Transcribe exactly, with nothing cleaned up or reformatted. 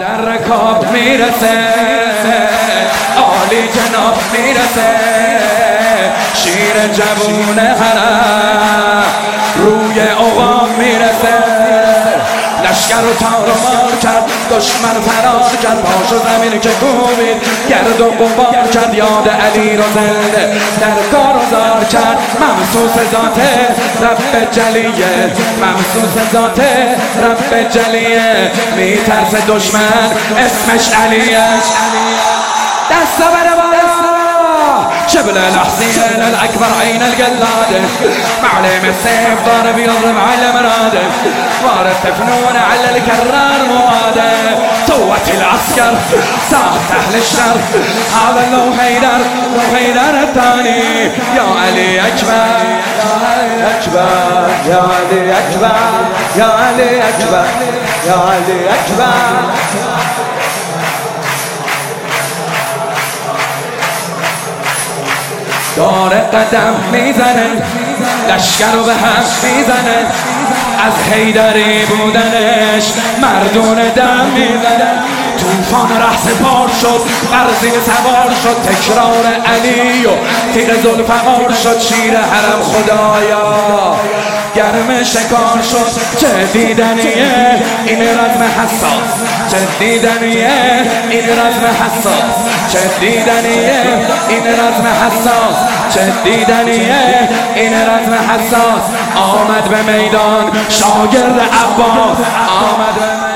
در رکاب میرسه، عالی جناب میرسه، شیر جوون حرم روی عقاب میرسه. لشکر رو تار و مار کرد، دشمن فرار کرد، پاش و زمین که کوبید گرد و غبار کرد. یاد علی رو زنده در کار و زار کرد، ممسوس ذات رب جلیه، ممسوس ذات رب جلیه. میترس دشمن اسمش علیه. دستا بره بالا شبل الحسين الأكبر عين القلادة، معلم السيف ضارب يضرب على مراده، وارد تفنون على الكرار مواده. صوت العسكر صاحت أهل الشر، هذا لو حيدر لو حيدر الثاني. يا علي أكبر يا علي أكبر يا علي أكبر يا علي أكبر يا علي أكبر. داره قدم میزنه، لشکر رو به هم میزنه، از حیدری بودنش مردون دم میزنه. توفان ره سپار شد، برزین سوار شد، تکرار علی و تیر ذوالفقار شد. شیر حرم خدایا گرم شکار شد. چه دیدنیه این رزم حساس، چه دیدنیه این رزم حساس، چه دیدنیه این رزم حساس، چه دیدنیه این رزم حساس. آمد به میدان شاگرد عباس، آمد به میدان